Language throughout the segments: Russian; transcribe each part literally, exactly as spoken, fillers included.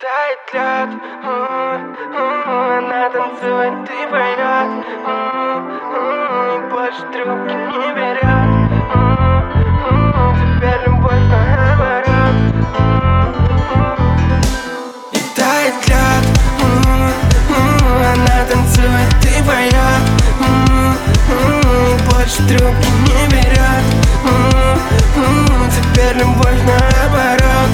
Тает лед, она танцует и поет, и больше трубки не берет. Теперь любовь наоборот. И тает лед, она танцует и поет, и больше трубки не берет. Теперь любовь наоборот.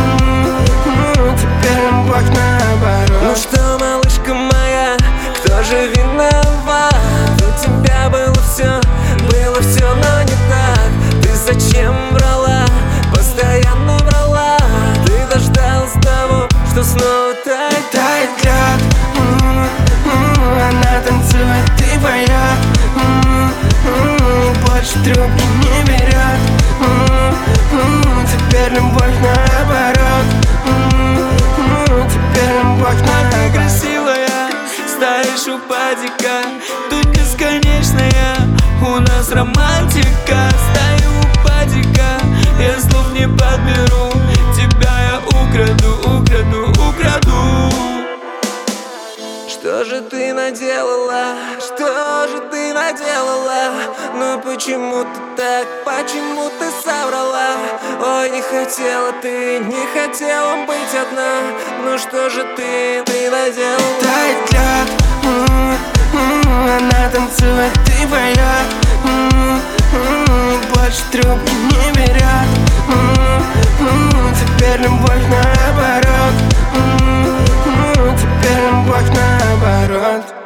Теперь любовь наоборот. Ну что, малышка моя, кто же виноват? У тебя было все, было все, но не так. Ты зачем врала, постоянно врала? Ты дождалась того, что снова тает. Тает лед, она танцует и поет, и больше трубки не берет. Теперь любовь наоборот. Теперь любовь наоборот. Ты красивая, стоишь у падика, тут бесконечная у нас романтика. Стою у падика, я слов не подберу, тебя я украду, украду, украду. Что же ты наделала, что же ты наделала? Ну почему ты так, почему ты соврала? Ой, не хотела ты, не хотела быть одна. Ну что же ты, ты наделала? Тает лед, она танцует и поет, больше трубки не берет. Теперь любовь наоборот. Теперь любовь наоборот.